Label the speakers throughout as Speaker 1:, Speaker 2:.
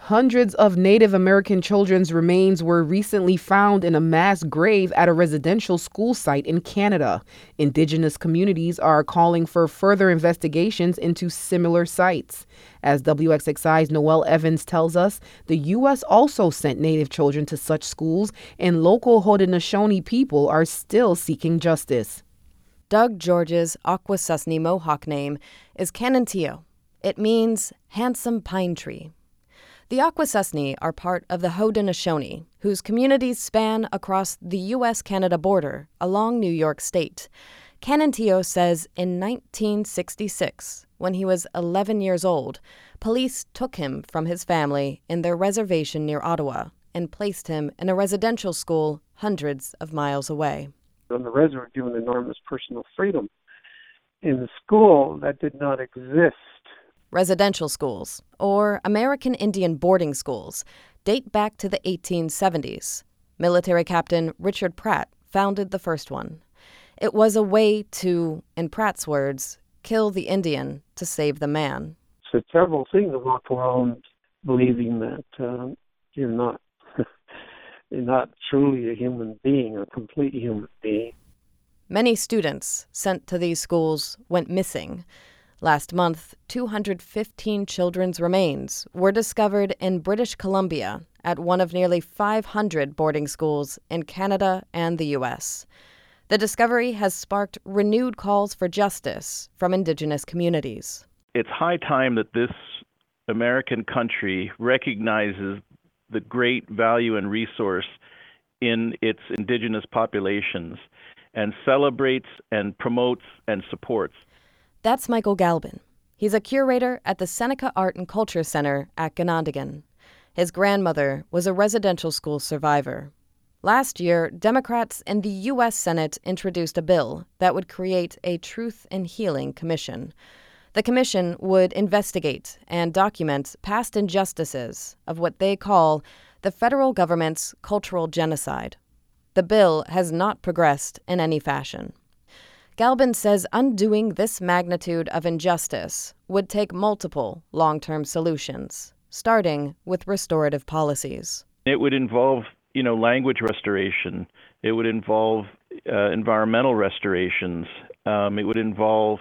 Speaker 1: Hundreds of Native American children's remains were recently found in a mass grave at a residential school site in Canada. Indigenous communities are calling for further investigations into similar sites. As WXXI's Noelle Evans tells us, the U.S. also sent Native children to such schools, and local Haudenosaunee people are still seeking justice.
Speaker 2: Doug George's Akwesasne Mohawk name is Kanentio. It means handsome pine tree. The Akwesasne are part of the Haudenosaunee, whose communities span across the U.S.-Canada border along New York State. Kanentio says in 1966, when he was 11 years old, police took him from his family in their reservation near Ottawa and placed him in a residential school hundreds of miles away.
Speaker 3: On the res were given enormous personal freedom. In the school, that did not exist.
Speaker 2: Residential schools, or American Indian boarding schools, date back to the 1870s. Military Captain Richard Pratt founded the first one. It was a way to, in Pratt's words, kill the Indian to save the man.
Speaker 3: It's a terrible thing to walk around believing that you're not you're not truly a human being, a complete human being.
Speaker 2: Many students sent to these schools went missing. Last month, 215 children's remains were discovered in British Columbia at one of nearly 500 boarding schools in Canada and the U.S. The discovery has sparked renewed calls for justice from Indigenous communities.
Speaker 4: It's high time that this American country recognizes the great value and resource in its Indigenous populations and celebrates and promotes and supports.
Speaker 2: That's Michael Galbin. He's a curator at the Seneca Art and Culture Center at Ganondigan. His grandmother was a residential school survivor. Last year, Democrats in the U.S. Senate introduced a bill that would create a Truth and Healing Commission. The commission would investigate and document past injustices of what they call the federal government's cultural genocide. The bill has not progressed in any fashion. Galbin says undoing this magnitude of injustice would take multiple long-term solutions, starting with restorative policies.
Speaker 4: It would involve, language restoration. It would involve environmental restorations. It would involve,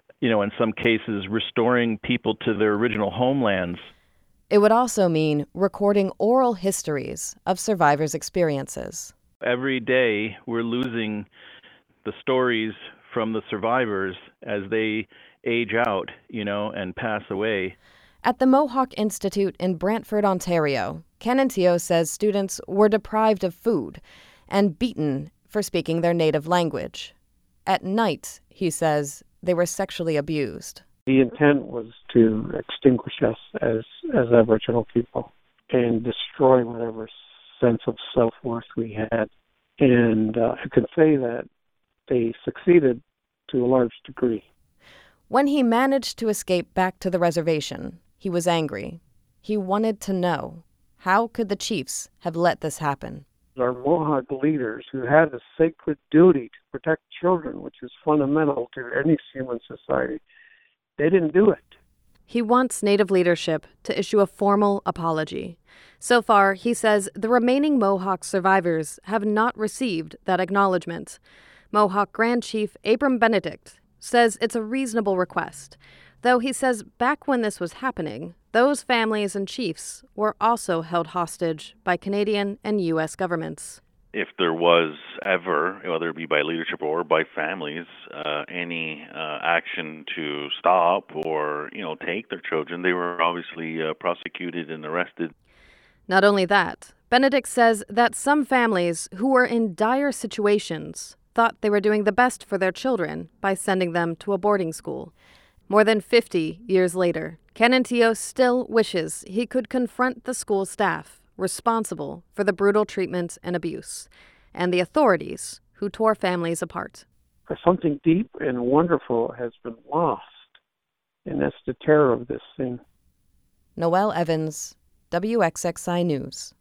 Speaker 4: in some cases, restoring people to their original homelands.
Speaker 2: It would also mean recording oral histories of survivors' experiences.
Speaker 4: Every day, we're losing the stories from the survivors as they age out, and pass away.
Speaker 2: At the Mohawk Institute in Brantford, Ontario, Kanentio says students were deprived of food and beaten for speaking their native language. At night, he says, they were sexually abused.
Speaker 3: The intent was to extinguish us as Aboriginal people and destroy whatever sense of self-worth we had. And I could say that they succeeded to a large degree.
Speaker 2: When he managed to escape back to the reservation, he was angry. He wanted to know, how could the chiefs have let this happen?
Speaker 3: Our Mohawk leaders, who had a sacred duty to protect children, which is fundamental to any human society, they didn't do it.
Speaker 2: He wants Native leadership to issue a formal apology. So far, he says the remaining Mohawk survivors have not received that acknowledgement. Mohawk Grand Chief Abram Benedict says it's a reasonable request, though he says back when this was happening, those families and chiefs were also held hostage by Canadian and U.S. governments.
Speaker 5: If there was ever, whether it be by leadership or by families, any action to stop or, take their children, they were obviously prosecuted and arrested.
Speaker 2: Not only that, Benedict says that some families who were in dire situations thought they were doing the best for their children by sending them to a boarding school. More than 50 years later, Kanentio still wishes he could confront the school staff responsible for the brutal treatment and abuse, and the authorities who tore families apart.
Speaker 3: Something deep and wonderful has been lost, and that's the terror of this thing.
Speaker 2: Noelle Evans, WXXI News.